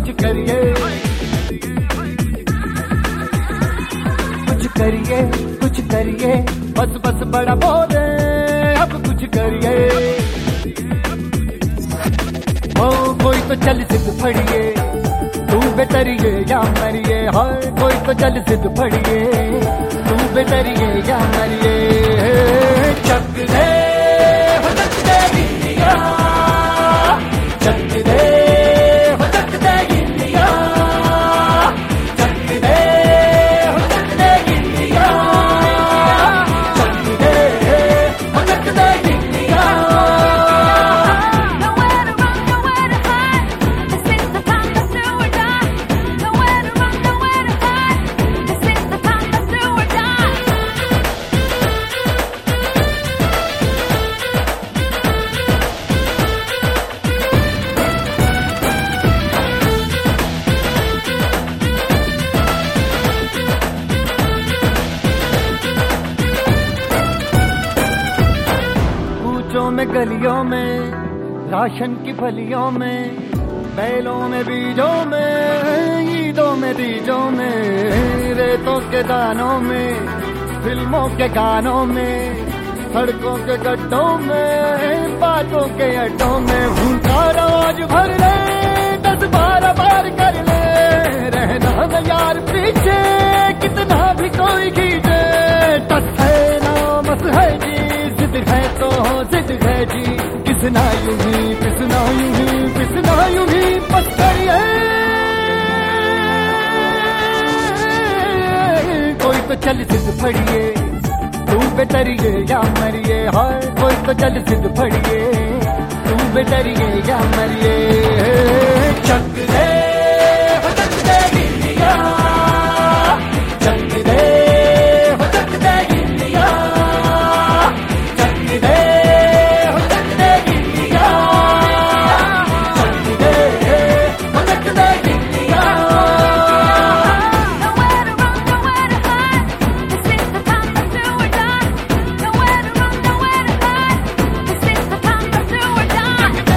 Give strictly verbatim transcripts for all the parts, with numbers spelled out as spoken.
कुछ करिए, कुछ करिए, कुछ करिए, बस बस बड़ा बोले अब कुछ करिए। ओ कोई तो चल सिद्ध फड़िए, तू बेतरिए या मरिए। हाय कोई तो चल सिद्ध फड़िए, तू बेतरिए या मरिए। चक दे हो चक दे गिल्लिया, चक दे हो चक दे गिल्लिया, चक दे हो चक दे गिल्लिया, चक दे हो चक दे गिल्लिया। Nowhere to run, nowhere to hide. This is the time, let's do or die. Nowhere to run, nowhere to hide. This is the time, let's do or die. कूचों में गलियों में, राशन की फलियों में, बैलों में बीजों में, ईदों में तीजों में, रेतों के दानों में, फिल्मों के गानों में, सड़कों के गड्ढों में, बातों के अड्डों में। भूखा आज भर ले, दस बारह बार कर ले, रहना न यार पीछे कितना भी कोई खींचे। टस है ना मस है जी, जिद है तो जिद है जी, किसना यूं ही पिसना यूं ही पिसना यूं ही पत्थर है। कोई तो चल सिद्ध फड़िए, तू बेतरिए या मरिए। हाय कोई तो चल सिद्ध फड़िए, तू बेतरिए या मरिए। चक दे हो चक दे गिल्लिया, चक दे हो चक दे गिल्लिया, चक दे हो चक दे गिल्लिया, चक दे हो चक दे गिल्लिया। Nowhere to run, nowhere to hide. This is the time, let's do or die. Nowhere to run, nowhere to hide. This is the time, let's do or die.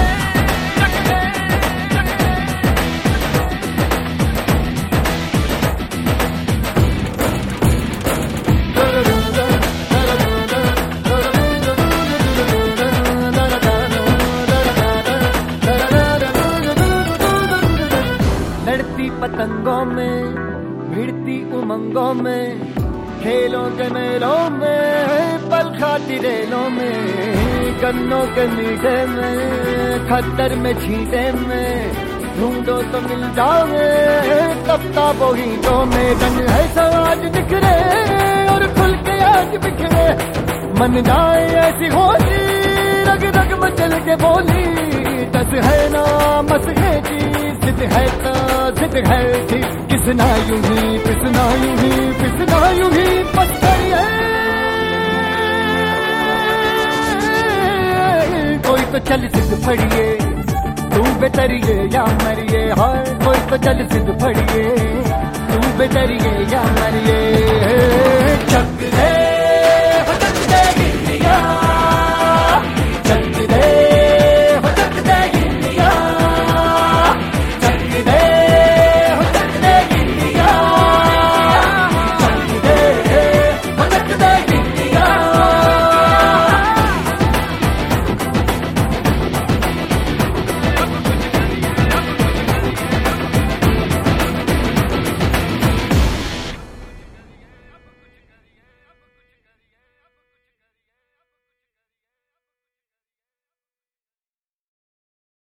लड़ती पतंगों में, भिड़ती उमंगों में, खेलों के मेलों में, पल खाती रेलों में, गन्नों के मीठे में, खद्दर में छींटे में, ढूंढो तो मिल जाओगे तबता बोहीटों में। रंग है समाज बिखरे और खुल के आज बिखरे, मन जाए ऐसी होली, रग रग मचल के बोली। दस है ना मस है जी, जिद है तो जिद है जी, किसना यूं ही पिसना यूं ही पिसना यूं ही पत्थर है। कोई तो चल सिद्ध फड़िए, तू बेतरिए या मरिए। हाय कोई तो चल सिद्ध फड़िए, तू बेतरिए या मरिए। चक